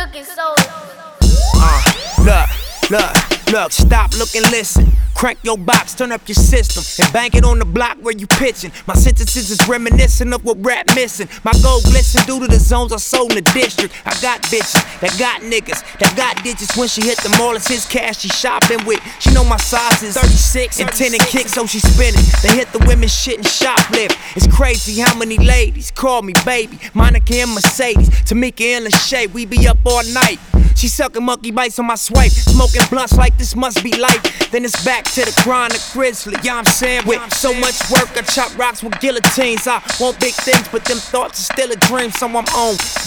cooking soul. Look, stop, look and listen. Crank your box, turn up your system, and bang it on the block where you pitching. My sentences is reminiscent of what rap missing. My gold glisten due to the zones I sold in the district. I got bitches that got niggas that got digits. When she hit them all, it's his cash she shopping with. She know my size is 36 and 10 and kick, so she spinning. They hit the women shit and shoplift. It's crazy how many ladies call me baby. Monica and Mercedes, Tamika and Lachey, we be up all night. She sucking monkey bites on my swipe, smoking blunts like this must be life. Then it's back to the grind of Grizzly, yeah I'm saying. With so much work, I chop rocks with guillotines. I want big things, but them thoughts are still a dream, so I'm on